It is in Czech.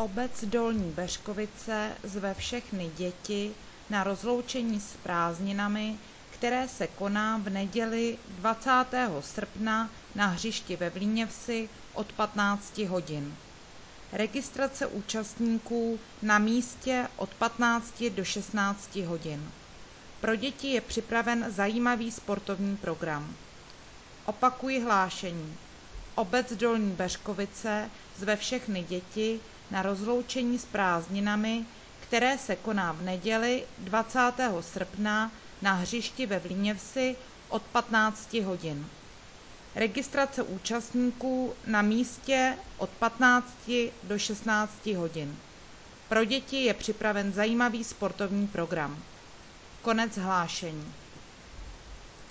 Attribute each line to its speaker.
Speaker 1: Obec Dolní Beřkovice zve všechny děti na rozloučení s prázdninami, které se koná v neděli 20. srpna na hřišti ve Vlíněvsi od 15 hodin. Registrace účastníků na místě od 15 do 16 hodin. Pro děti je připraven zajímavý sportovní program. Opakuji hlášení. Obec Dolní Beřkovice zve všechny děti na rozloučení s prázdninami, které se koná v neděli 20. srpna na hřišti ve Vlíněvsi od 15 hodin. Registrace účastníků na místě od 15 do 16 hodin. Pro děti je připraven zajímavý sportovní program. Konec hlášení.